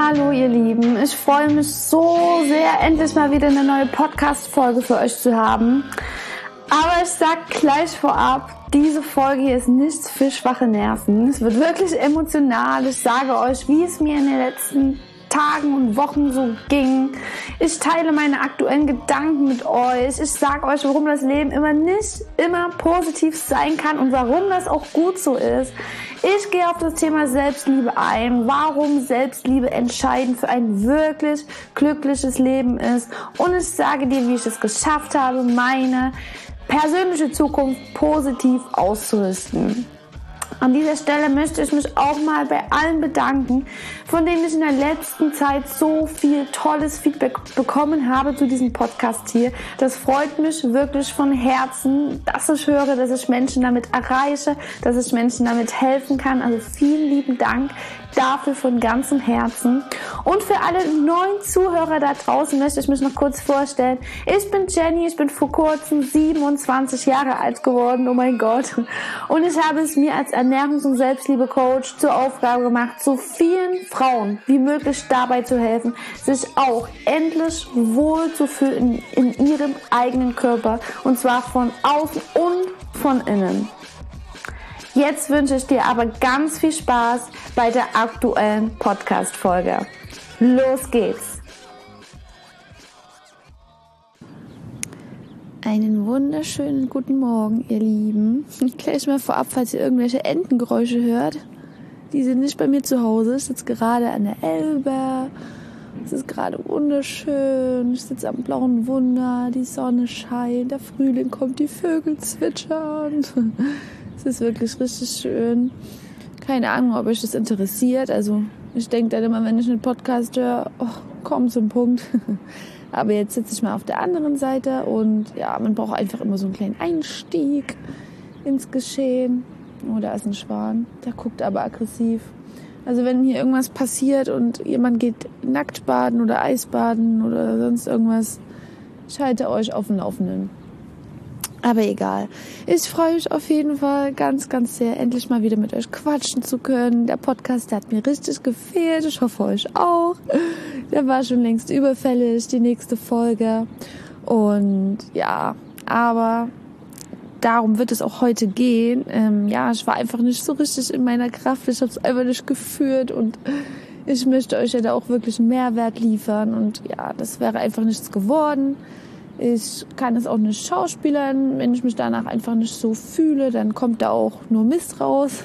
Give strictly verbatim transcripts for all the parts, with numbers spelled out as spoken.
Hallo ihr Lieben, ich freue mich so sehr, endlich mal wieder eine neue Podcast-Folge für euch zu haben. Aber ich sag gleich vorab, diese Folge hier ist nichts für schwache Nerven. Es wird wirklich emotional. Ich sage euch, wie es mir in den letzten Tagen und Wochen so ging. Ich teile meine aktuellen Gedanken mit euch. Ich sage euch, warum das Leben immer nicht immer positiv sein kann und warum das auch gut so ist. Ich gehe auf das Thema Selbstliebe ein, warum Selbstliebe entscheidend für ein wirklich glückliches Leben ist. Und ich sage dir, wie ich es geschafft habe, meine persönliche Zukunft positiv auszurichten. An dieser Stelle möchte ich mich auch mal bei allen bedanken, von denen ich in der letzten Zeit so viel tolles Feedback bekommen habe zu diesem Podcast hier. Das freut mich wirklich von Herzen, dass ich höre, dass ich Menschen damit erreiche, dass ich Menschen damit helfen kann. Also vielen lieben Dank dafür von ganzem Herzen. Und für alle neuen Zuhörer da draußen möchte ich mich noch kurz vorstellen. Ich bin Jenny, ich bin vor kurzem siebenundzwanzig Jahre alt geworden, oh mein Gott. Und ich habe es mir als Ernährungs- und Selbstliebe-Coach zur Aufgabe gemacht, so vielen Frauen wie möglich dabei zu helfen, sich auch endlich wohl zu fühlen in, in ihrem eigenen Körper. Und zwar von außen und von innen. Jetzt wünsche ich dir aber ganz viel Spaß bei der aktuellen Podcast-Folge. Los geht's! Einen wunderschönen guten Morgen, ihr Lieben. Gleich mal vorab, falls ihr irgendwelche Entengeräusche hört. Die sind nicht bei mir zu Hause. Ich sitze gerade an der Elbe. Es ist gerade wunderschön. Ich sitze am blauen Wunder. Die Sonne scheint. Der Frühling kommt. Die Vögel zwitschern. Es ist wirklich richtig schön. Keine Ahnung, ob euch das interessiert. Also ich denke dann immer, wenn ich einen Podcast höre, oh, komm zum Punkt. Aber jetzt sitze ich mal auf der anderen Seite und ja, man braucht einfach immer so einen kleinen Einstieg ins Geschehen. Oh, da ist ein Schwan. Der guckt aber aggressiv. Also wenn hier irgendwas passiert und jemand geht nackt baden oder Eisbaden oder sonst irgendwas, ich halte euch auf dem Laufenden. Aber egal. Ich freue mich auf jeden Fall ganz, ganz sehr, endlich mal wieder mit euch quatschen zu können. Der Podcast, der hat mir richtig gefehlt. Ich hoffe, euch auch. Der war schon längst überfällig, die nächste Folge. Und ja, aber darum wird es auch heute gehen. Ähm, ja, ich war einfach nicht so richtig in meiner Kraft. Ich habe es einfach nicht geführt und ich möchte euch ja da auch wirklich einen Mehrwert liefern. Und ja, das wäre einfach nichts geworden. Ich kann es auch nicht schauspielern. Wenn ich mich danach einfach nicht so fühle, dann kommt da auch nur Mist raus.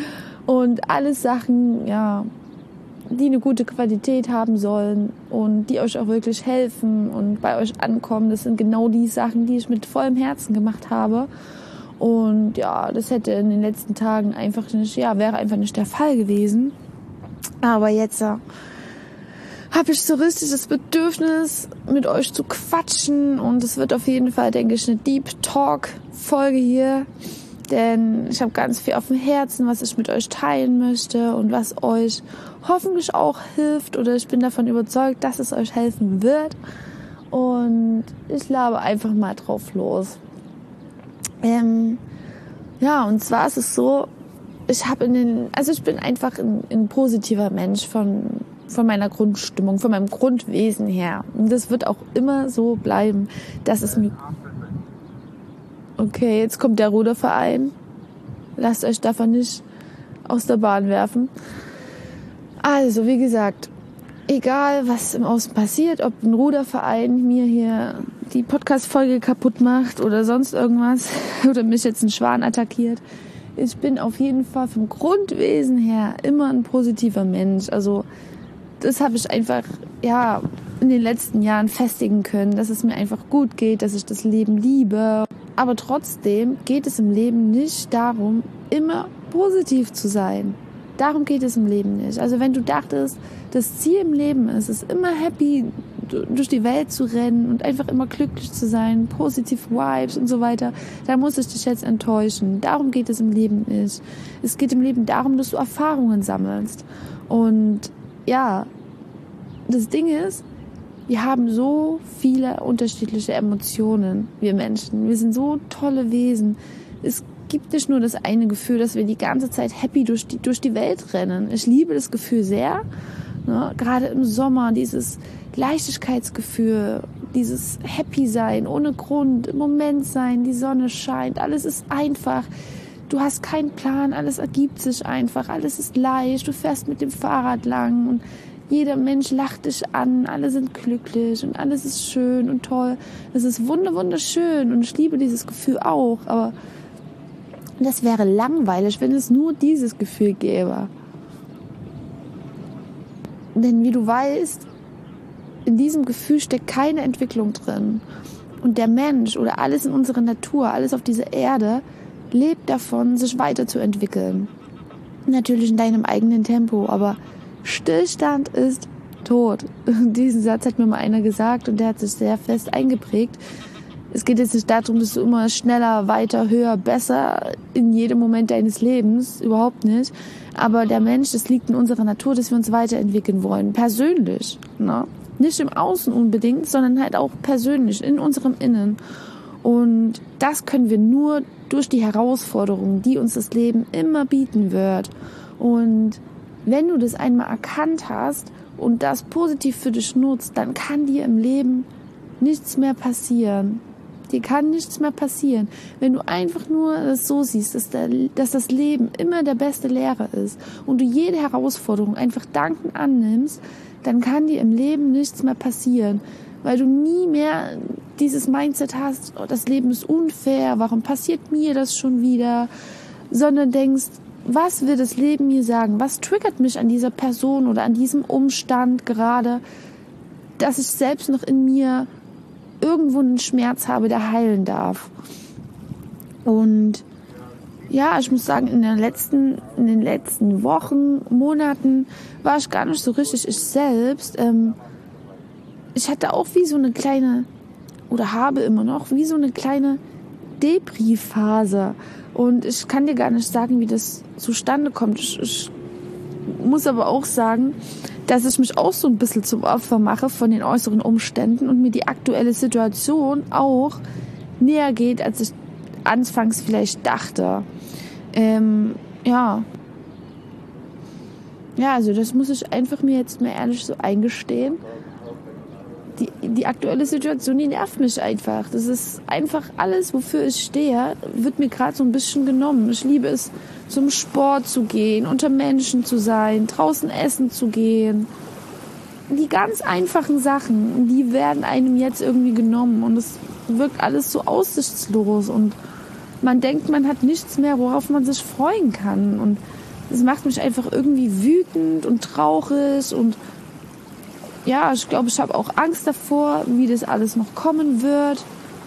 Und alles Sachen, ja, die eine gute Qualität haben sollen und die euch auch wirklich helfen und bei euch ankommen. Das sind genau die Sachen, die ich mit vollem Herzen gemacht habe. Und ja, das hätte in den letzten Tagen einfach nicht, ja, wäre einfach nicht der Fall gewesen. Aber jetzt ja, habe ich so richtig das Bedürfnis, mit euch zu quatschen. Und es wird auf jeden Fall, denke ich, eine Deep Talk-Folge hier. Denn ich habe ganz viel auf dem Herzen, was ich mit euch teilen möchte und was euch hoffentlich auch hilft. Oder ich bin davon überzeugt, dass es euch helfen wird. Und ich labe einfach mal drauf los. Ähm, ja, und zwar ist es so, ich habe in den, also ich bin einfach ein, ein positiver Mensch von von meiner Grundstimmung, von meinem Grundwesen her. Und das wird auch immer so bleiben, dass es mir... Okay, jetzt kommt der Ruderverein. Lasst euch davon nicht aus der Bahn werfen. Also, wie gesagt, egal was im Außen passiert, ob ein Ruderverein mir hier die Podcast-Folge kaputt macht oder sonst irgendwas oder mich jetzt ein Schwan attackiert, ich bin auf jeden Fall vom Grundwesen her immer ein positiver Mensch. Also, das habe ich einfach, ja, in den letzten Jahren festigen können, dass es mir einfach gut geht, dass ich das Leben liebe. Aber trotzdem geht es im Leben nicht darum, immer positiv zu sein. Darum geht es im Leben nicht. Also wenn du dachtest, das Ziel im Leben ist es, immer happy durch die Welt zu rennen und einfach immer glücklich zu sein, positive Vibes und so weiter, dann muss ich dich jetzt enttäuschen. Darum geht es im Leben nicht. Es geht im Leben darum, dass du Erfahrungen sammelst. Und ja, das Ding ist, wir haben so viele unterschiedliche Emotionen, wir Menschen. Wir sind so tolle Wesen. Es gibt nicht nur das eine Gefühl, dass wir die ganze Zeit happy durch die, durch die Welt rennen. Ich liebe das Gefühl sehr Ne? Gerade im Sommer, dieses Leichtigkeitsgefühl, dieses Happy sein, ohne Grund, im Moment sein, die Sonne scheint, alles ist einfach. Du hast keinen Plan, alles ergibt sich einfach, alles ist leicht, du fährst mit dem Fahrrad lang und jeder Mensch lacht dich an, alle sind glücklich und alles ist schön und toll. Das ist wunderschön und ich liebe dieses Gefühl auch, aber das wäre langweilig, wenn es nur dieses Gefühl gäbe. Denn wie du weißt, in diesem Gefühl steckt keine Entwicklung drin. Und der Mensch oder alles in unserer Natur, alles auf dieser Erde, lebt davon, sich weiterzuentwickeln. Natürlich in deinem eigenen Tempo, aber Stillstand ist tot. Diesen Satz hat mir mal einer gesagt und der hat sich sehr fest eingeprägt. Es geht jetzt nicht darum, dass du immer schneller, weiter, höher, besser in jedem Moment deines Lebens, überhaupt nicht. Aber der Mensch, das liegt in unserer Natur, dass wir uns weiterentwickeln wollen, persönlich. Ne? Nicht im Außen unbedingt, sondern halt auch persönlich, in unserem Innen. Und das können wir nur durch die Herausforderungen, die uns das Leben immer bieten wird. Und wenn du das einmal erkannt hast und das positiv für dich nutzt, dann kann dir im Leben nichts mehr passieren. Dir kann nichts mehr passieren. Wenn du einfach nur das so siehst, dass, der, dass das Leben immer der beste Lehrer ist und du jede Herausforderung einfach dankend annimmst, dann kann dir im Leben nichts mehr passieren. Weil du nie mehr dieses Mindset hast, oh, das Leben ist unfair, warum passiert mir das schon wieder? Sondern denkst, was will das Leben mir sagen? Was triggert mich an dieser Person oder an diesem Umstand gerade, dass ich selbst noch in mir irgendwo einen Schmerz habe, der heilen darf? Und ja, ich muss sagen, in den letzten, in den letzten Wochen, Monaten war ich gar nicht so richtig ich selbst. Ähm, ich hatte auch wie so eine kleine, oder habe immer noch, wie so eine kleine Depri-Phase. Und ich kann dir gar nicht sagen, wie das zustande kommt. Ich, ich muss aber auch sagen, dass ich mich auch so ein bisschen zum Opfer mache von den äußeren Umständen und mir die aktuelle Situation auch näher geht, als ich anfangs vielleicht dachte. Ähm, ja. Ja, also das muss ich einfach mir jetzt mal ehrlich so eingestehen. Die, die aktuelle Situation, die nervt mich einfach. Das ist einfach alles, wofür ich stehe, wird mir gerade so ein bisschen genommen. Ich liebe es, zum Sport zu gehen, unter Menschen zu sein, draußen essen zu gehen. Die ganz einfachen Sachen, die werden einem jetzt irgendwie genommen und es wirkt alles so aussichtslos und man denkt, man hat nichts mehr, worauf man sich freuen kann. Und das macht mich einfach irgendwie wütend und traurig und ja, ich glaube, ich habe auch Angst davor, wie das alles noch kommen wird.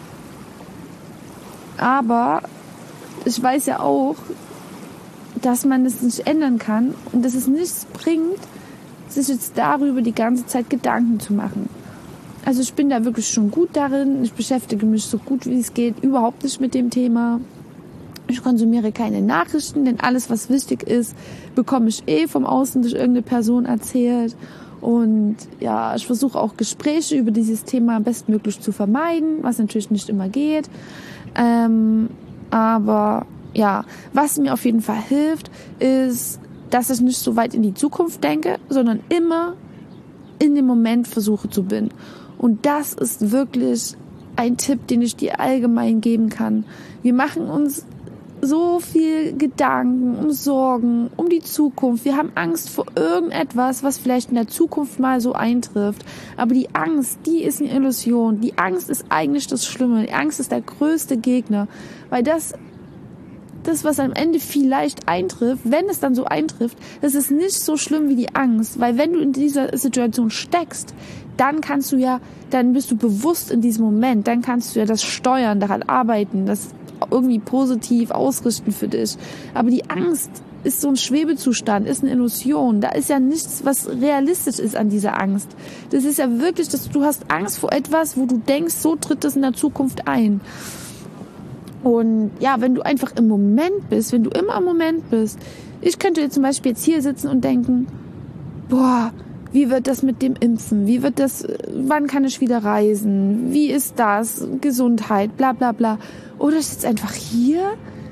Aber ich weiß ja auch, dass man das nicht ändern kann und dass es nichts bringt, sich jetzt darüber die ganze Zeit Gedanken zu machen. Also ich bin da wirklich schon gut darin. Ich beschäftige mich so gut wie es geht überhaupt nicht mit dem Thema. Ich konsumiere keine Nachrichten, denn alles, was wichtig ist, bekomme ich eh vom Außen durch irgendeine Person erzählt. Und ja, ich versuche auch Gespräche über dieses Thema bestmöglich zu vermeiden, was natürlich nicht immer geht. Ähm, aber ja, was mir auf jeden Fall hilft, ist, dass ich nicht so weit in die Zukunft denke, sondern immer in dem Moment versuche zu bin. Und das ist wirklich ein Tipp, den ich dir allgemein geben kann. Wir machen uns so viel Gedanken, um Sorgen, um die Zukunft. Wir haben Angst vor irgendetwas, was vielleicht in der Zukunft mal so eintrifft. Aber die Angst, die ist eine Illusion. Die Angst ist eigentlich das Schlimme. Die Angst ist der größte Gegner. Weil das, das, was am Ende vielleicht eintrifft, wenn es dann so eintrifft, das ist nicht so schlimm wie die Angst. Weil wenn du in dieser Situation steckst, dann kannst du ja, dann bist du bewusst in diesem Moment. Dann kannst du ja das steuern, daran arbeiten, das irgendwie positiv ausrichten für dich. Aber die Angst ist so ein Schwebezustand, ist eine Illusion. Da ist ja nichts, was realistisch ist an dieser Angst. Das ist ja wirklich, dass du hast Angst vor etwas, wo du denkst, so tritt das in der Zukunft ein. Und ja, wenn du einfach im Moment bist, wenn du immer im Moment bist, ich könnte jetzt zum Beispiel jetzt hier sitzen und denken, boah, wie wird das mit dem Impfen? Wie wird das, wann kann ich wieder reisen? Wie ist das? Gesundheit, bla bla bla. Oder ich sitze einfach hier,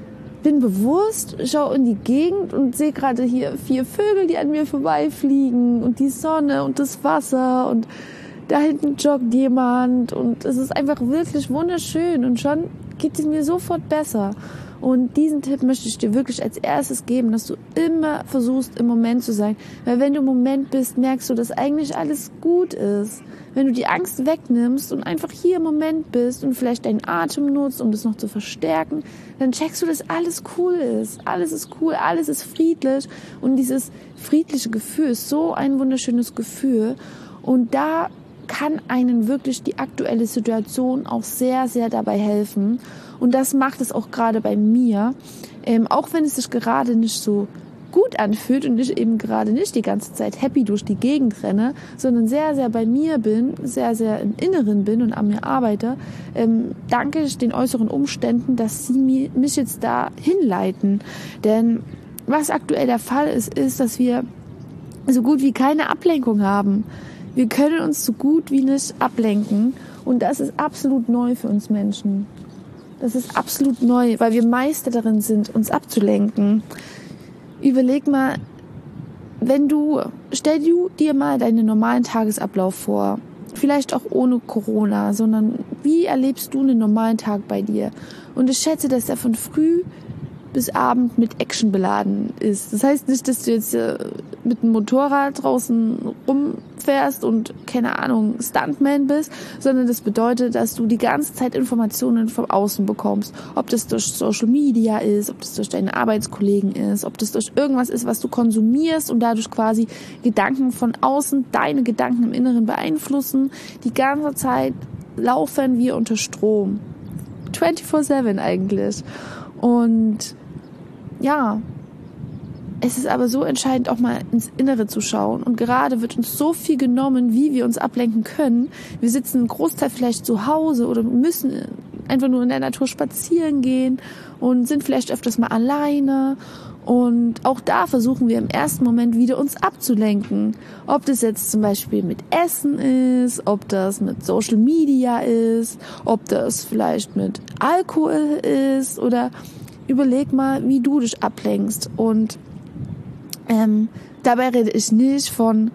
bin bewusst, schaue in die Gegend und sehe gerade hier vier Vögel, die an mir vorbeifliegen und die Sonne und das Wasser und da hinten joggt jemand und es ist einfach wirklich wunderschön und schon geht es mir sofort besser. Und diesen Tipp möchte ich dir wirklich als erstes geben, dass du immer versuchst, im Moment zu sein. Weil wenn du im Moment bist, merkst du, dass eigentlich alles gut ist. Wenn du die Angst wegnimmst und einfach hier im Moment bist und vielleicht deinen Atem nutzt, um das noch zu verstärken, dann checkst du, dass alles cool ist. Alles ist cool, alles ist friedlich. Und dieses friedliche Gefühl ist so ein wunderschönes Gefühl. Und da kann einen wirklich die aktuelle Situation auch sehr, sehr dabei helfen. Und das macht es auch gerade bei mir. Ähm, auch wenn es sich gerade nicht so gut anfühlt und ich eben gerade nicht die ganze Zeit happy durch die Gegend renne, sondern sehr, sehr bei mir bin, sehr, sehr im Inneren bin und an mir arbeite, ähm, danke ich den äußeren Umständen, dass sie mich jetzt da hinleiten. Denn was aktuell der Fall ist, ist, dass wir so gut wie keine Ablenkung haben. Wir können uns so gut wie nicht ablenken und das ist absolut neu für uns Menschen. Das ist absolut neu, weil wir Meister darin sind, uns abzulenken. Überleg mal, wenn du, stell du dir mal deinen normalen Tagesablauf vor. Vielleicht auch ohne Corona, sondern wie erlebst du einen normalen Tag bei dir? Und ich schätze, dass er von früh bis Abend mit Action beladen ist. Das heißt nicht, dass du jetzt äh, mit dem Motorrad draußen rumfährst und, keine Ahnung, Stuntman bist, sondern das bedeutet, dass du die ganze Zeit Informationen vom Außen bekommst. Ob das durch Social Media ist, ob das durch deine Arbeitskollegen ist, ob das durch irgendwas ist, was du konsumierst und dadurch quasi Gedanken von außen, deine Gedanken im Inneren beeinflussen. Die ganze Zeit laufen wir unter Strom. vierundzwanzig sieben eigentlich. Und ja, es ist aber so entscheidend, auch mal ins Innere zu schauen. Und gerade wird uns so viel genommen, wie wir uns ablenken können. Wir sitzen einen Großteil vielleicht zu Hause oder müssen einfach nur in der Natur spazieren gehen und sind vielleicht öfters mal alleine. Und auch da versuchen wir im ersten Moment wieder uns abzulenken. Ob das jetzt zum Beispiel mit Essen ist, ob das mit Social Media ist, ob das vielleicht mit Alkohol ist oder überleg mal, wie du dich ablenkst. Und ähm, dabei rede ich nicht von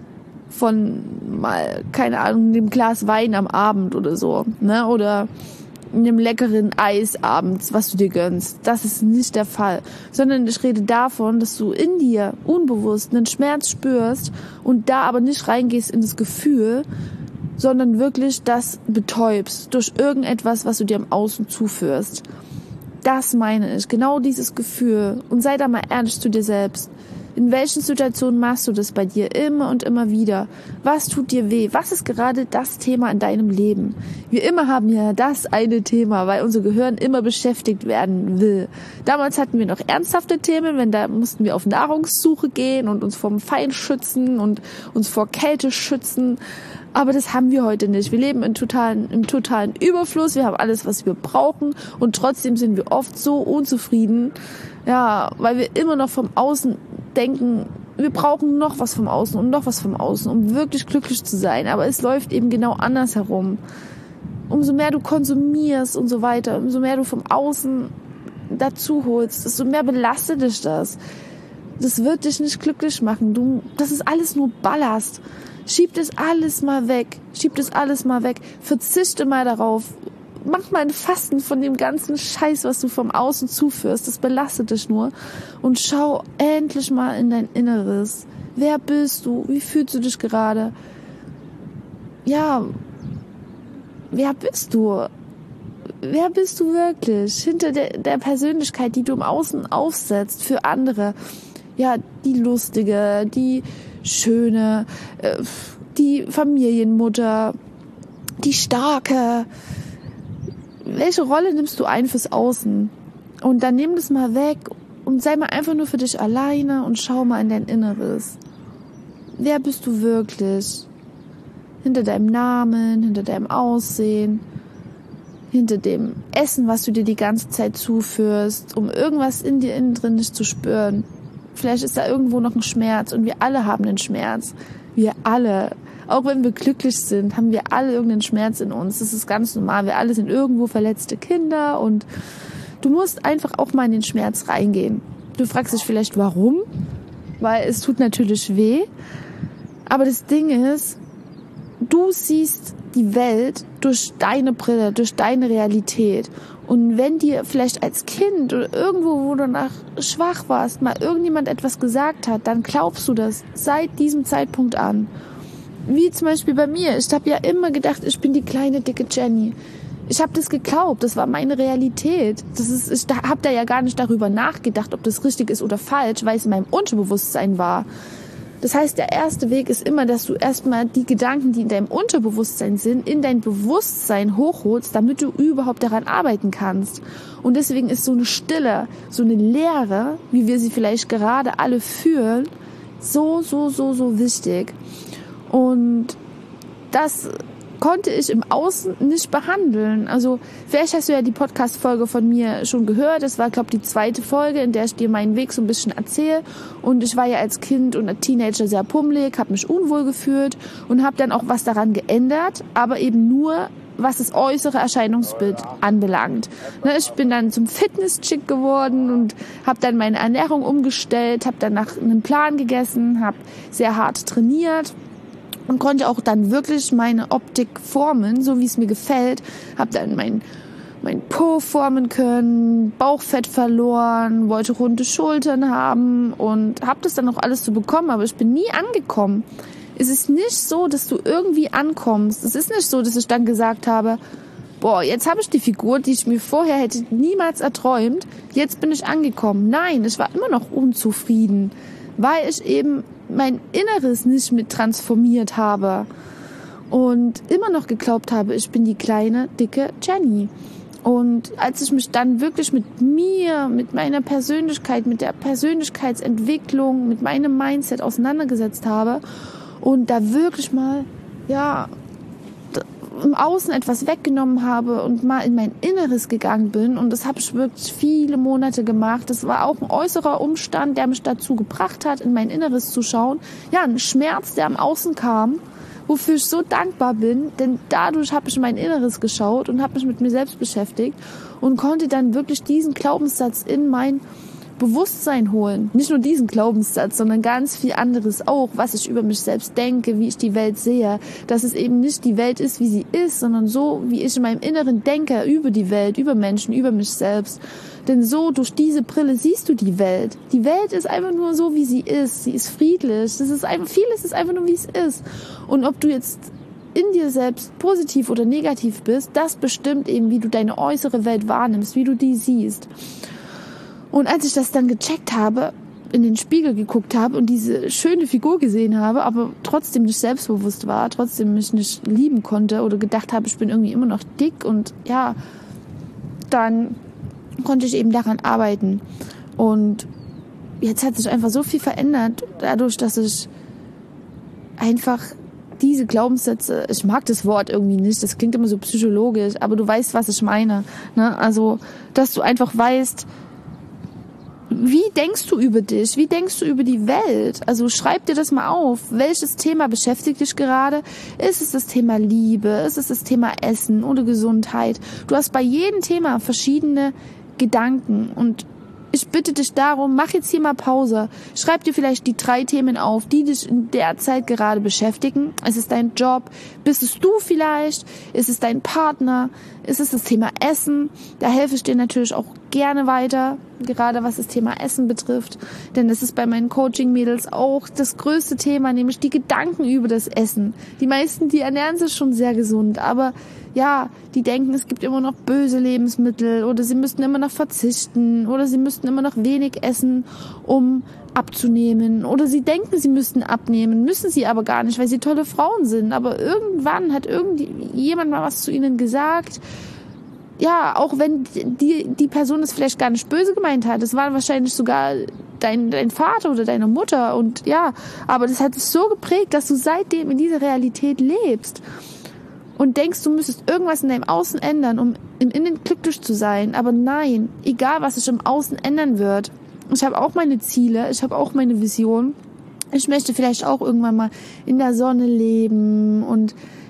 von mal, keine Ahnung, einem Glas Wein am Abend oder so, ne? Oder einem leckeren Eis abends, was du dir gönnst. Das ist nicht der Fall. Sondern ich rede davon, dass du in dir unbewusst einen Schmerz spürst und da aber nicht reingehst in das Gefühl, sondern wirklich das betäubst durch irgendetwas, was du dir im Außen zuführst. Das meine ich, genau dieses Gefühl. Und sei da mal ehrlich zu dir selbst. In welchen Situationen machst du das bei dir immer und immer wieder? Was tut dir weh? Was ist gerade das Thema in deinem Leben? Wir immer haben ja das eine Thema, weil unser Gehirn immer beschäftigt werden will. Damals hatten wir noch ernsthafte Themen, wenn da mussten wir auf Nahrungssuche gehen und uns vom Feind schützen und uns vor Kälte schützen. Aber das haben wir heute nicht. Wir leben in totalen, im totalen Überfluss. Wir haben alles, was wir brauchen. Und trotzdem sind wir oft so unzufrieden. Ja, weil wir immer noch vom Außen denken, wir brauchen noch was vom Außen und noch was vom Außen, um wirklich glücklich zu sein. Aber es läuft eben genau andersherum. Umso mehr du konsumierst und so weiter, umso mehr du vom Außen dazu holst, desto mehr belastet dich das. Das wird dich nicht glücklich machen. Du, das ist alles nur Ballast. Schieb das alles mal weg. Schieb das alles mal weg. Verzichte mal darauf. Mach mal ein Fasten von dem ganzen Scheiß, was du vom Außen zuführst. Das belastet dich nur. Und schau endlich mal in dein Inneres. Wer bist du? Wie fühlst du dich gerade? Ja, wer bist du? Wer bist du wirklich? Hinter der, der Persönlichkeit, die du im Außen aufsetzt für andere. Ja, die lustige, die schöne, äh, die Familienmutter, die starke. Welche Rolle nimmst du ein fürs Außen? Und dann nimm das mal weg und sei mal einfach nur für dich alleine und schau mal in dein Inneres. Wer bist du wirklich? Hinter deinem Namen, hinter deinem Aussehen, hinter dem Essen, was du dir die ganze Zeit zuführst, um irgendwas in dir innen drin nicht zu spüren. Vielleicht ist da irgendwo noch ein Schmerz und wir alle haben einen Schmerz. Wir alle. Auch wenn wir glücklich sind, haben wir alle irgendeinen Schmerz in uns. Das ist ganz normal. Wir alle sind irgendwo verletzte Kinder und Du musst einfach auch mal in den Schmerz reingehen. Du fragst dich vielleicht, warum? Weil es tut natürlich weh. Aber das Ding ist, du siehst die Welt durch deine Brille, durch deine Realität. Und wenn dir vielleicht als Kind oder irgendwo, wo du nach schwach warst, mal irgendjemand etwas gesagt hat, dann glaubst du das seit diesem Zeitpunkt an. Wie zum Beispiel bei mir. Ich habe ja immer gedacht, ich bin die kleine, dicke Jenny. Ich habe das geglaubt, das war meine Realität. Das ist, ich habe da ja gar nicht darüber nachgedacht, ob das richtig ist oder falsch, weil es in meinem Unterbewusstsein war. Das heißt, der erste Weg ist immer, dass du erstmal die Gedanken, die in deinem Unterbewusstsein sind, in dein Bewusstsein hochholst, damit du überhaupt daran arbeiten kannst. Und deswegen ist so eine Stille, so eine Leere, wie wir sie vielleicht gerade alle fühlen, so, so, so, so wichtig. Und das konnte ich im Außen nicht behandeln. Also vielleicht hast du ja die Podcast-Folge von mir schon gehört. Das war, glaube ich, die zweite Folge, in der ich dir meinen Weg so ein bisschen erzähle. Und ich war ja als Kind und als Teenager sehr pummelig, habe mich unwohl gefühlt und habe dann auch was daran geändert, aber eben nur, was das äußere Erscheinungsbild anbelangt. Ne, ich bin dann zum Fitness-Chick geworden und habe dann meine Ernährung umgestellt, habe dann nach einem Plan gegessen, habe sehr hart trainiert und konnte auch dann wirklich meine Optik formen, so wie es mir gefällt. Habe dann mein, mein Po formen können, Bauchfett verloren, wollte runde Schultern haben und habe das dann auch alles so bekommen, aber ich bin nie angekommen. Es ist nicht so, dass du irgendwie ankommst. Es ist nicht so, dass ich dann gesagt habe, boah, jetzt habe ich die Figur, die ich mir vorher hätte niemals erträumt, jetzt bin ich angekommen. Nein, ich war immer noch unzufrieden, weil ich eben mein Inneres nicht mit transformiert habe und immer noch geglaubt habe, ich bin die kleine, dicke Jenny. Und als ich mich dann wirklich mit mir, mit meiner Persönlichkeit, mit der Persönlichkeitsentwicklung, mit meinem Mindset auseinandergesetzt habe und da wirklich mal, ja, im Außen etwas weggenommen habe und mal in mein Inneres gegangen bin, und das habe ich wirklich viele Monate gemacht. Das war auch ein äußerer Umstand, der mich dazu gebracht hat, in mein Inneres zu schauen. Ja, ein Schmerz, der am Außen kam, wofür ich so dankbar bin, denn dadurch habe ich in mein Inneres geschaut und habe mich mit mir selbst beschäftigt und konnte dann wirklich diesen Glaubenssatz in mein Bewusstsein holen. Nicht nur diesen Glaubenssatz, sondern ganz viel anderes auch, was ich über mich selbst denke, wie ich die Welt sehe, dass es eben nicht die Welt ist, wie sie ist, sondern so, wie ich in meinem Inneren denke über die Welt, über Menschen, über mich selbst. Denn so, durch diese Brille siehst du die Welt. Die Welt ist einfach nur so, wie sie ist. Sie ist friedlich. Das ist einfach, vieles ist einfach nur, wie es ist. Und ob du jetzt in dir selbst positiv oder negativ bist, das bestimmt eben, wie du deine äußere Welt wahrnimmst, wie du die siehst. Und als ich das dann gecheckt habe, in den Spiegel geguckt habe und diese schöne Figur gesehen habe, aber trotzdem nicht selbstbewusst war, trotzdem mich nicht lieben konnte oder gedacht habe, ich bin irgendwie immer noch dick, und ja, dann konnte ich eben daran arbeiten. Und jetzt hat sich einfach so viel verändert, dadurch, dass ich einfach diese Glaubenssätze, ich mag das Wort irgendwie nicht, das klingt immer so psychologisch, aber du weißt, was ich meine, ne? Also, dass du einfach weißt, wie denkst du über dich? Wie denkst du über die Welt? Also schreib dir das mal auf. Welches Thema beschäftigt dich gerade? Ist es das Thema Liebe? Ist es das Thema Essen oder Gesundheit? Du hast bei jedem Thema verschiedene Gedanken, und ich bitte dich darum, mach jetzt hier mal Pause. Schreib dir vielleicht die drei Themen auf, die dich in der Zeit gerade beschäftigen. Ist es dein Job? Bist es du vielleicht? Ist es dein Partner? Ist es das Thema Essen? Da helfe ich dir natürlich auch gerne weiter, gerade was das Thema Essen betrifft. Denn das ist bei meinen Coaching-Mädels auch das größte Thema, nämlich die Gedanken über das Essen. Die meisten, die ernähren sich schon sehr gesund, aber ja, die denken, es gibt immer noch böse Lebensmittel oder sie müssten immer noch verzichten oder sie müssten immer noch wenig essen, um abzunehmen, oder sie denken, sie müssten abnehmen, müssen sie aber gar nicht, weil sie tolle Frauen sind. Aber irgendwann hat irgendjemand mal was zu ihnen gesagt. Ja, auch wenn die, die Person es vielleicht gar nicht böse gemeint hat. Es war wahrscheinlich sogar dein, dein Vater oder deine Mutter, und ja, aber das hat dich so geprägt, dass du seitdem in dieser Realität lebst und denkst, du müsstest irgendwas in deinem Außen ändern, um im Innen glücklich zu sein. Aber nein, egal was sich im Außen ändern wird. Ich habe auch meine Ziele, ich habe auch meine Vision. Ich möchte vielleicht auch irgendwann mal in der Sonne leben und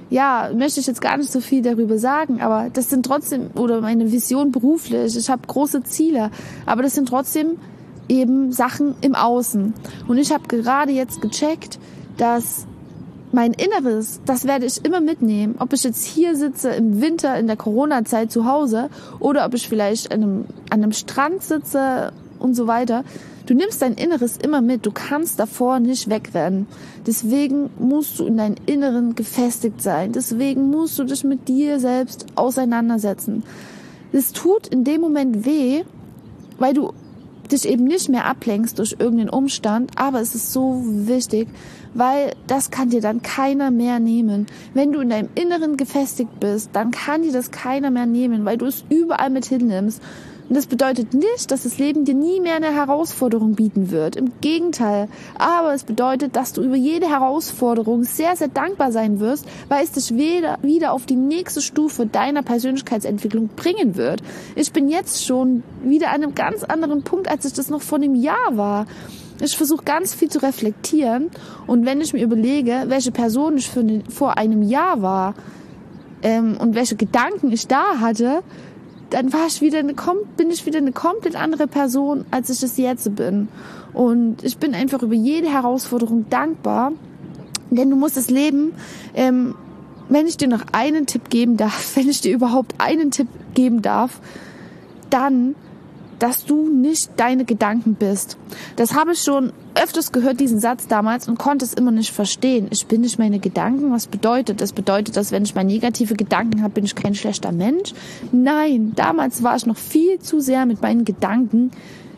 ja, möchte ich jetzt gar nicht so viel darüber sagen, aber das sind trotzdem, oder meine Vision beruflich, ich habe große Ziele, aber das sind trotzdem eben Sachen im Außen. Und ich habe gerade jetzt gecheckt, dass mein Inneres, das werde ich immer mitnehmen, ob ich jetzt hier sitze im Winter in der Corona-Zeit zu Hause oder ob ich vielleicht an einem, an einem Strand sitze und so weiter. Du nimmst dein Inneres immer mit, du kannst davor nicht wegrennen. Deswegen musst du in deinem Inneren gefestigt sein. Deswegen musst du dich mit dir selbst auseinandersetzen. Es tut in dem Moment weh, weil du dich eben nicht mehr ablenkst durch irgendeinen Umstand, aber es ist so wichtig, weil das kann dir dann keiner mehr nehmen. Wenn du in deinem Inneren gefestigt bist, dann kann dir das keiner mehr nehmen, weil du es überall mit hinnimmst. Und das bedeutet nicht, dass das Leben dir nie mehr eine Herausforderung bieten wird. Im Gegenteil. Aber es bedeutet, dass du über jede Herausforderung sehr, sehr dankbar sein wirst, weil es dich wieder, wieder auf die nächste Stufe deiner Persönlichkeitsentwicklung bringen wird. Ich bin jetzt schon wieder an einem ganz anderen Punkt, als ich das noch vor einem Jahr war. Ich versuche ganz viel zu reflektieren. Und wenn ich mir überlege, welche Person ich für eine, vor einem Jahr war ähm, und welche Gedanken ich da hatte, dann war ich wieder eine, bin ich wieder eine komplett andere Person, als ich es jetzt bin. Und ich bin einfach über jede Herausforderung dankbar, denn du musst das Leben, ähm, wenn ich dir noch einen Tipp geben darf, wenn ich dir überhaupt einen Tipp geben darf, dann, dass du nicht deine Gedanken bist. Das habe ich schon öfters gehört, diesen Satz damals, und konnte es immer nicht verstehen. Ich bin nicht meine Gedanken. Was bedeutet das? Bedeutet das, wenn ich mal negative Gedanken habe, bin ich kein schlechter Mensch? Nein, damals war ich noch viel zu sehr mit meinen Gedanken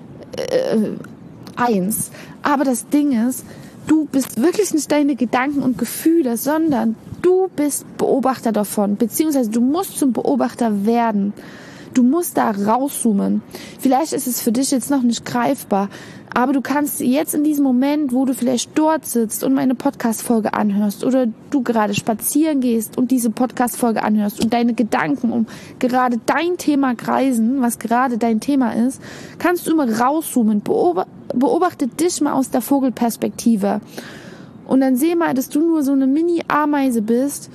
äh, eins. Aber das Ding ist, du bist wirklich nicht deine Gedanken und Gefühle, sondern du bist Beobachter davon, beziehungsweise du musst zum Beobachter werden. Du musst da rauszoomen. Vielleicht ist es für dich jetzt noch nicht greifbar, aber du kannst jetzt in diesem Moment, wo du vielleicht dort sitzt und meine Podcast-Folge anhörst oder du gerade spazieren gehst und diese Podcast-Folge anhörst und deine Gedanken um gerade dein Thema kreisen, was gerade dein Thema ist, kannst du immer rauszoomen. Beobachte, beobachte dich mal aus der Vogelperspektive und dann seh mal, dass du nur so eine Mini-Ameise bist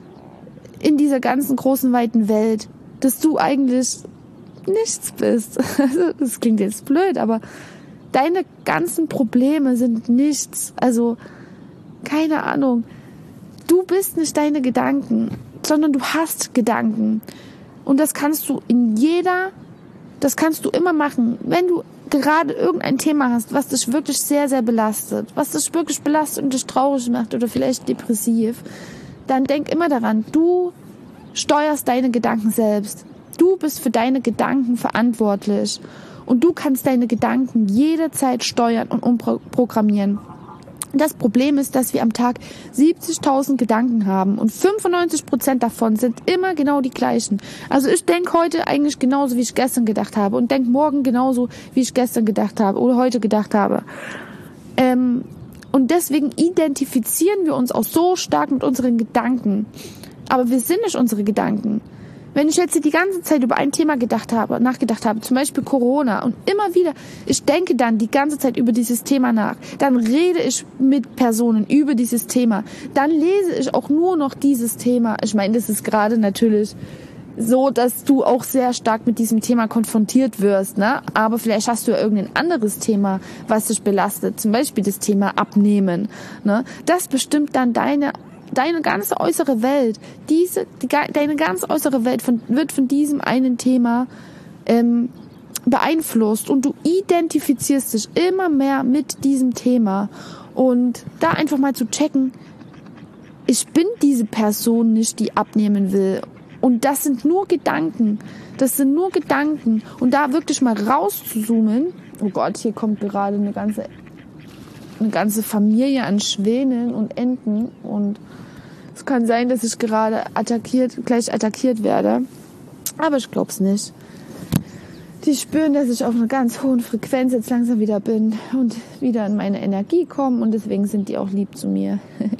in dieser ganzen großen, weiten Welt. Dass du eigentlich nichts bist. Also, das klingt jetzt blöd, aber deine ganzen Probleme sind nichts. Also, keine Ahnung. Du bist nicht deine Gedanken, sondern du hast Gedanken. Und das kannst du in jeder, das kannst du immer machen. Wenn du gerade irgendein Thema hast, was dich wirklich sehr, sehr belastet, was dich wirklich belastet und dich traurig macht oder vielleicht depressiv, dann denk immer daran, du steuerst deine Gedanken selbst. Du bist für deine Gedanken verantwortlich. Und du kannst deine Gedanken jederzeit steuern und umprogrammieren. Das Problem ist, dass wir am Tag siebzigtausend Gedanken haben und fünfundneunzig Prozent davon sind immer genau die gleichen. Also ich denke heute eigentlich genauso, wie ich gestern gedacht habe und denke morgen genauso, wie ich gestern gedacht habe oder heute gedacht habe. Ähm, und deswegen identifizieren wir uns auch so stark mit unseren Gedanken. Aber wir sind nicht unsere Gedanken. Wenn ich jetzt die ganze Zeit über ein Thema gedacht habe, nachgedacht habe, zum Beispiel Corona, und immer wieder, ich denke dann die ganze Zeit über dieses Thema nach, dann rede ich mit Personen über dieses Thema, dann lese ich auch nur noch dieses Thema. Ich meine, das ist gerade natürlich so, dass du auch sehr stark mit diesem Thema konfrontiert wirst, ne? Aber vielleicht hast du ja irgendein anderes Thema, was dich belastet, zum Beispiel das Thema Abnehmen, ne? Das bestimmt dann deine Deine ganze äußere Welt, diese, die, deine ganz äußere Welt von, wird von diesem einen Thema ähm, beeinflusst und du identifizierst dich immer mehr mit diesem Thema. Und da einfach mal zu checken, ich bin diese Person nicht, die abnehmen will. Und das sind nur Gedanken. Das sind nur Gedanken. Und da wirklich mal rauszuzoomen. Oh Gott, hier kommt gerade eine ganze, eine ganze Familie an Schwänen und Enten und es kann sein, dass ich gerade attackiert, gleich attackiert werde. Aber ich glaube es nicht. Die spüren, dass ich auf einer ganz hohen Frequenz jetzt langsam wieder bin und wieder in meine Energie komme. Und deswegen sind die auch lieb zu mir.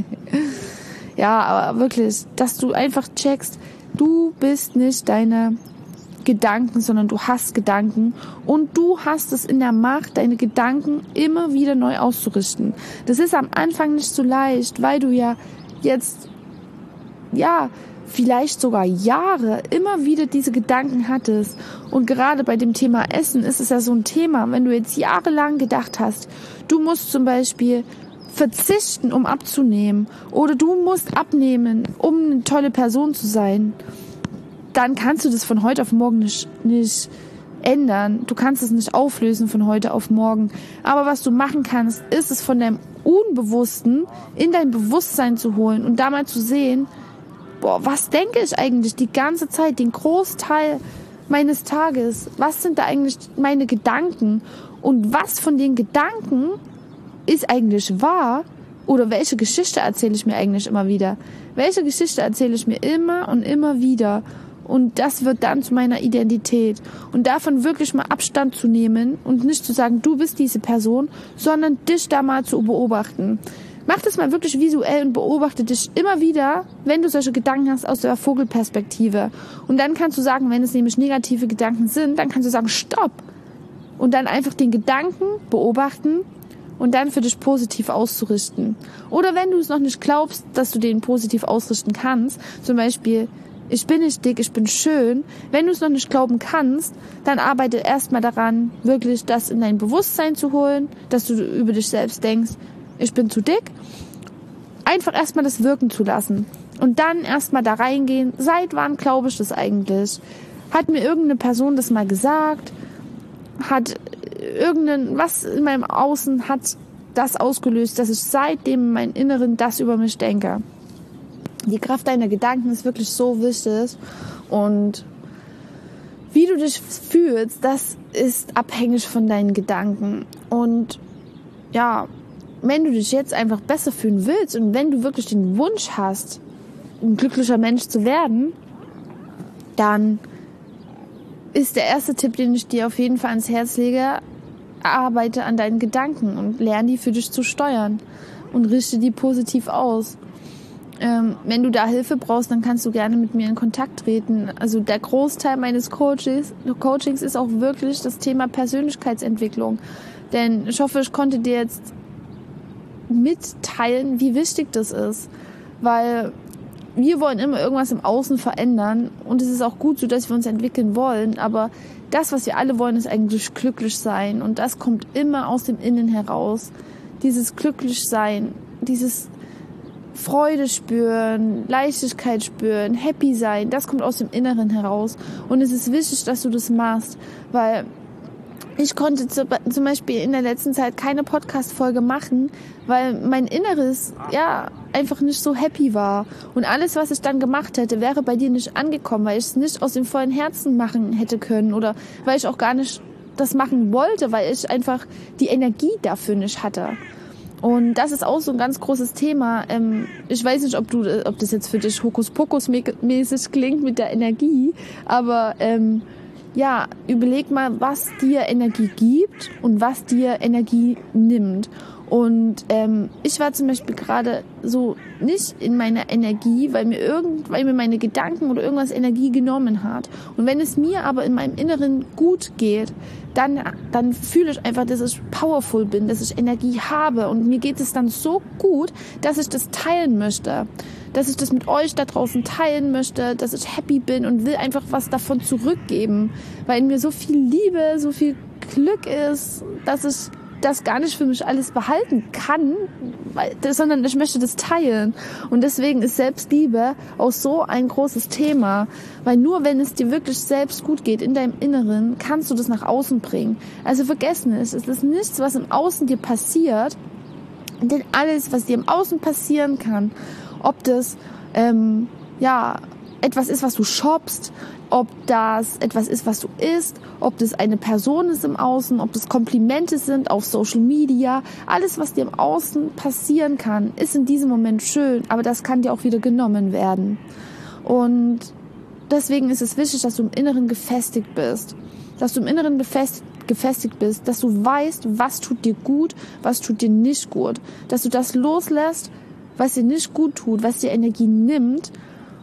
Ja, aber wirklich, dass du einfach checkst, du bist nicht deine Gedanken, sondern du hast Gedanken. Und du hast es in der Macht, deine Gedanken immer wieder neu auszurichten. Das ist am Anfang nicht so leicht, weil du ja jetzt ja, vielleicht sogar Jahre immer wieder diese Gedanken hattest. Und gerade bei dem Thema Essen ist es ja so ein Thema, wenn du jetzt jahrelang gedacht hast, du musst zum Beispiel verzichten, um abzunehmen, oder du musst abnehmen, um eine tolle Person zu sein, dann kannst du das von heute auf morgen nicht, nicht ändern. Du kannst es nicht auflösen von heute auf morgen. Aber was du machen kannst, ist es von deinem Unbewussten in dein Bewusstsein zu holen und da mal zu sehen, boah, was denke ich eigentlich die ganze Zeit, den Großteil meines Tages? Was sind da eigentlich meine Gedanken? Und was von den Gedanken ist eigentlich wahr? Oder welche Geschichte erzähle ich mir eigentlich immer wieder? Welche Geschichte erzähle ich mir immer und immer wieder? Und das wird dann zu meiner Identität. Und davon wirklich mal Abstand zu nehmen und nicht zu sagen, du bist diese Person, sondern dich da mal zu beobachten. Mach das mal wirklich visuell und beobachte dich immer wieder, wenn du solche Gedanken hast, aus der Vogelperspektive. Und dann kannst du sagen, wenn es nämlich negative Gedanken sind, dann kannst du sagen, stopp. Und dann einfach den Gedanken beobachten und dann für dich positiv auszurichten. Oder wenn du es noch nicht glaubst, dass du den positiv ausrichten kannst, zum Beispiel, ich bin nicht dick, ich bin schön. Wenn du es noch nicht glauben kannst, dann arbeite erstmal daran, wirklich das in dein Bewusstsein zu holen, dass du über dich selbst denkst, ich bin zu dick. Einfach erstmal das wirken zu lassen. Und dann erstmal da reingehen, seit wann glaube ich das eigentlich? Hat mir irgendeine Person das mal gesagt? Hat irgendein, was in meinem Außen hat das ausgelöst, dass ich seitdem in meinem Inneren das über mich denke? Die Kraft deiner Gedanken ist wirklich so wichtig und wie du dich fühlst, das ist abhängig von deinen Gedanken. Und ja, wenn du dich jetzt einfach besser fühlen willst und wenn du wirklich den Wunsch hast, ein glücklicher Mensch zu werden, dann ist der erste Tipp, den ich dir auf jeden Fall ans Herz lege, arbeite an deinen Gedanken und lerne die für dich zu steuern und richte die positiv aus. Ähm, wenn du da Hilfe brauchst, dann kannst du gerne mit mir in Kontakt treten. Also der Großteil meines Coachings, Coachings ist auch wirklich das Thema Persönlichkeitsentwicklung. Denn ich hoffe, ich konnte dir jetzt mitteilen, wie wichtig das ist. Weil wir wollen immer irgendwas im Außen verändern und es ist auch gut so, dass wir uns entwickeln wollen. Aber das, was wir alle wollen, ist eigentlich glücklich sein. Und das kommt immer aus dem Innen heraus. Dieses Glücklichsein, dieses Freude spüren, Leichtigkeit spüren, happy sein, das kommt aus dem Inneren heraus. Und es ist wichtig, dass du das machst, weil ich konnte zum Beispiel in der letzten Zeit keine Podcast-Folge machen, weil mein Inneres ja einfach nicht so happy war. Und alles, was ich dann gemacht hätte, wäre bei dir nicht angekommen, weil ich es nicht aus dem vollen Herzen machen hätte können oder weil ich auch gar nicht das machen wollte, weil ich einfach die Energie dafür nicht hatte. Und das ist auch so ein ganz großes Thema. Ich weiß nicht, ob du, ob das jetzt für dich Hokuspokus-mäßig klingt mit der Energie, aber ähm, ja, überleg mal, was dir Energie gibt und was dir Energie nimmt. Und ähm, ich war zum Beispiel gerade so nicht in meiner Energie, weil mir irgend, weil mir meine Gedanken oder irgendwas Energie genommen hat. Und wenn es mir aber in meinem Inneren gut geht, dann, dann fühle ich einfach, dass ich powerful bin, dass ich Energie habe. Und mir geht es dann so gut, dass ich das teilen möchte. Dass ich das mit euch da draußen teilen möchte, dass ich happy bin und will einfach was davon zurückgeben. Weil in mir so viel Liebe, so viel Glück ist, dass ich das gar nicht für mich alles behalten kann, weil, sondern ich möchte das teilen. Und deswegen ist Selbstliebe auch so ein großes Thema, weil nur wenn es dir wirklich selbst gut geht in deinem Inneren, kannst du das nach außen bringen. Also vergess nicht, es ist nichts, was im Außen dir passiert, denn alles, was dir im Außen passieren kann, ob das ähm, ja etwas ist, was du shoppst, ob das etwas ist, was du isst, ob das eine Person ist im Außen, ob das Komplimente sind auf Social Media. Alles, was dir im Außen passieren kann, ist in diesem Moment schön, aber das kann dir auch wieder genommen werden. Und deswegen ist es wichtig, dass du im Inneren gefestigt bist. Dass du im Inneren befestigt, gefestigt bist, dass du weißt, was tut dir gut, was tut dir nicht gut. Dass du das loslässt, was dir nicht gut tut, was dir Energie nimmt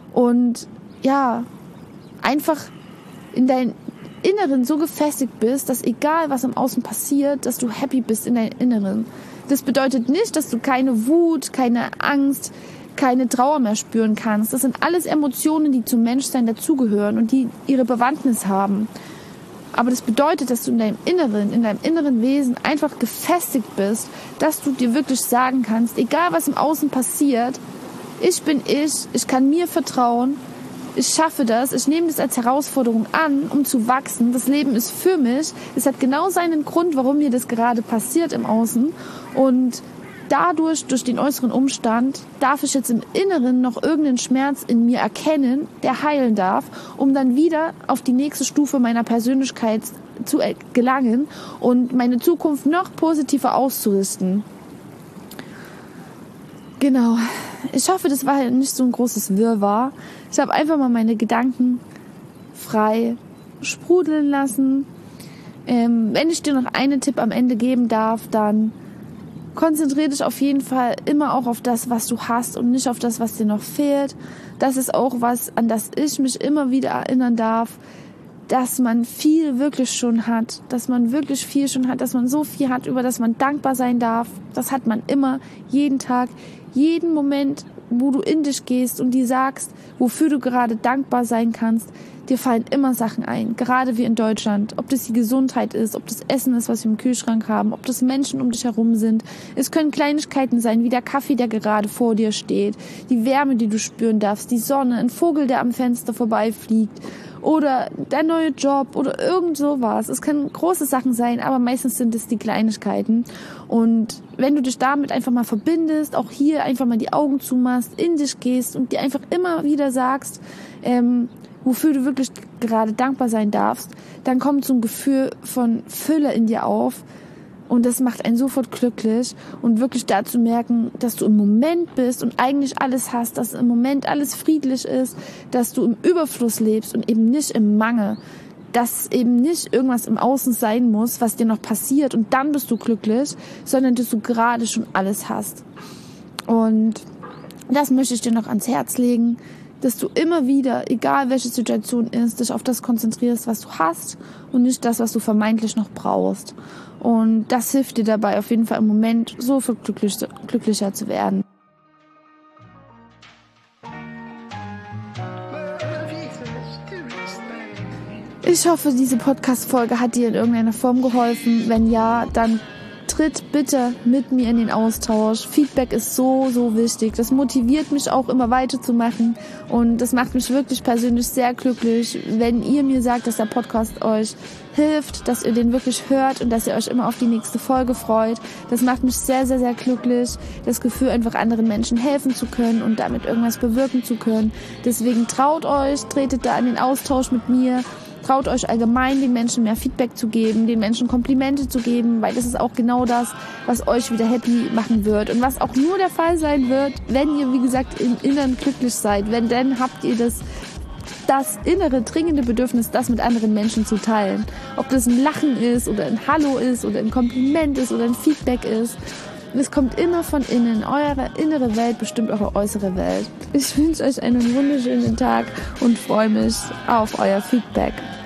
und ja, einfach in deinem Inneren so gefestigt bist, dass egal was im Außen passiert, dass du happy bist in deinem Inneren. Das bedeutet nicht, dass du keine Wut, keine Angst, keine Trauer mehr spüren kannst. Das sind alles Emotionen, die zum Menschsein dazugehören und die ihre Bewandtnis haben. Aber das bedeutet, dass du in deinem Inneren, in deinem inneren Wesen einfach gefestigt bist, dass du dir wirklich sagen kannst, egal was im Außen passiert, ich bin ich, ich kann mir vertrauen, ich schaffe das, ich nehme das als Herausforderung an, um zu wachsen. Das Leben ist für mich, es hat genau seinen Grund, warum mir das gerade passiert im Außen. Und dadurch, durch den äußeren Umstand, darf ich jetzt im Inneren noch irgendeinen Schmerz in mir erkennen, der heilen darf, um dann wieder auf die nächste Stufe meiner Persönlichkeit zu gelangen und meine Zukunft noch positiver auszurüsten. Genau. Ich hoffe, das war nicht so ein großes Wirrwarr. Ich habe einfach mal meine Gedanken frei sprudeln lassen. Ähm, wenn ich dir noch einen Tipp am Ende geben darf, dann konzentriere dich auf jeden Fall immer auch auf das, was du hast und nicht auf das, was dir noch fehlt. Das ist auch was, an das ich mich immer wieder erinnern darf, dass man viel wirklich schon hat, dass man wirklich viel schon hat, dass man so viel hat, über das man dankbar sein darf. Das hat man immer, jeden Tag, jeden Moment, wo du in dich gehst und dir sagst, wofür du gerade dankbar sein kannst. Dir fallen immer Sachen ein, gerade wie in Deutschland. Ob das die Gesundheit ist, ob das Essen ist, was wir im Kühlschrank haben, ob das Menschen um dich herum sind. Es können Kleinigkeiten sein, wie der Kaffee, der gerade vor dir steht, die Wärme, die du spüren darfst, die Sonne, ein Vogel, der am Fenster vorbeifliegt oder der neue Job oder irgend sowas. Es können große Sachen sein, aber meistens sind es die Kleinigkeiten. Und wenn du dich damit einfach mal verbindest, auch hier einfach mal die Augen zumachst, in dich gehst und dir einfach immer wieder sagst, ähm, wofür du wirklich gerade dankbar sein darfst, dann kommt so ein Gefühl von Fülle in dir auf und das macht einen sofort glücklich und wirklich da zu merken, dass du im Moment bist und eigentlich alles hast, dass im Moment alles friedlich ist, dass du im Überfluss lebst und eben nicht im Mangel, dass eben nicht irgendwas im Außen sein muss, was dir noch passiert und dann bist du glücklich, sondern dass du gerade schon alles hast. Und das möchte ich dir noch ans Herz legen, dass du immer wieder, egal welche Situation ist, dich auf das konzentrierst, was du hast und nicht das, was du vermeintlich noch brauchst. Und das hilft dir dabei auf jeden Fall im Moment so viel glücklicher, glücklicher zu werden. Ich hoffe, diese Podcast-Folge hat dir in irgendeiner Form geholfen. Wenn ja, dann tritt bitte mit mir in den Austausch. Feedback ist so, so wichtig. Das motiviert mich auch immer weiterzumachen und das macht mich wirklich persönlich sehr glücklich, wenn ihr mir sagt, dass der Podcast euch hilft, dass ihr den wirklich hört und dass ihr euch immer auf die nächste Folge freut. Das macht mich sehr, sehr, sehr glücklich. Das Gefühl, einfach anderen Menschen helfen zu können und damit irgendwas bewirken zu können. Deswegen traut euch, tretet da in den Austausch mit mir. Traut euch allgemein, den Menschen mehr Feedback zu geben, den Menschen Komplimente zu geben, weil das ist auch genau das, was euch wieder happy machen wird und was auch nur der Fall sein wird, wenn ihr, wie gesagt, im Inneren glücklich seid. Wenn dann habt ihr das, das innere, dringende Bedürfnis, das mit anderen Menschen zu teilen. Ob das ein Lachen ist oder ein Hallo ist oder ein Kompliment ist oder ein Feedback ist. Es kommt immer von innen. Eure innere Welt bestimmt eure äußere Welt. Ich wünsche euch einen wunderschönen Tag und freue mich auf euer Feedback.